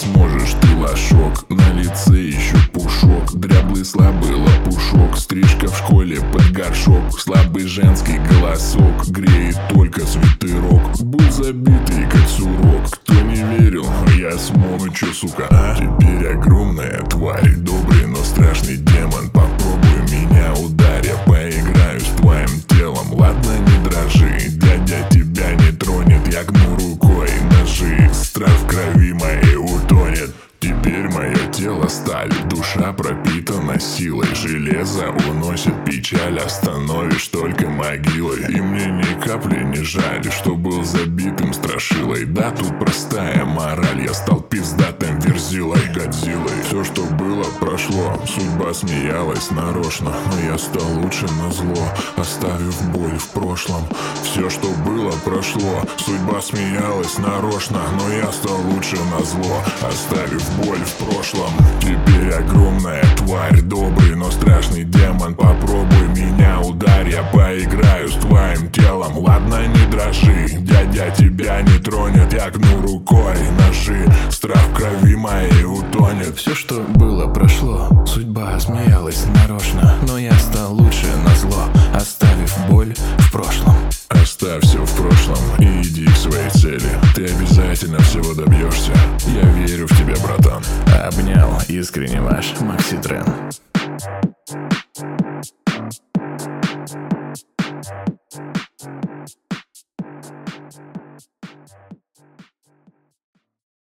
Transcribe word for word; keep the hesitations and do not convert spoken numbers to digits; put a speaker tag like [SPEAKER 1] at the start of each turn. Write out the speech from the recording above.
[SPEAKER 1] сможешь, ты лошок. На лице еще пушок, дряблый слабый лопушок. Стрижка в школе под горшок, слабый женский голосок греет только свитерок. Был забитый как сурок, кто не верил, я смог. Ну чё, сука, а? Теперь огромная тварь, добрый, но страшный демон. Попробуй меня ударь, я поиграю с твоим телом. Ладно, не дрожи, дядя тебя не тронет. Я гну рукой ножи, страх в крови моей утонет. Теперь мое тело сталь, душа пропитана силой. Железо уносит печаль, остановишь только могилой. И мне ни капли не жаль, что был забитым страшилой. Да, тут простая мораль, я стал пиздатым верзилой, Годзиллой. Все, что было, прошло, судьба смеялась нарочно. Но я стал лучше назло, оставив боль в прошлом. Все, что было, прошло, судьба смеялась нарочно. Но я стал лучше назло, оставив боль в прошлом. Теперь огромная тварь, добрый, но страшный демон. Попробуй меня ударь, я поиграю с твоим телом. Ладно, не дрожи, дядя тебя не тронет. Я гну рукой ножи, страх в крови моей утонет.
[SPEAKER 2] Все, что было, прошло, судьба смеялась нарочно. Но я стал лучше назло, оставив боль в прошлом.
[SPEAKER 1] Оставь все в прошлом и иди к своей цели. Ты обязательно всего добьешься. Я верю в тебя, братан.
[SPEAKER 2] Обнял искренне ваш Макси Трен.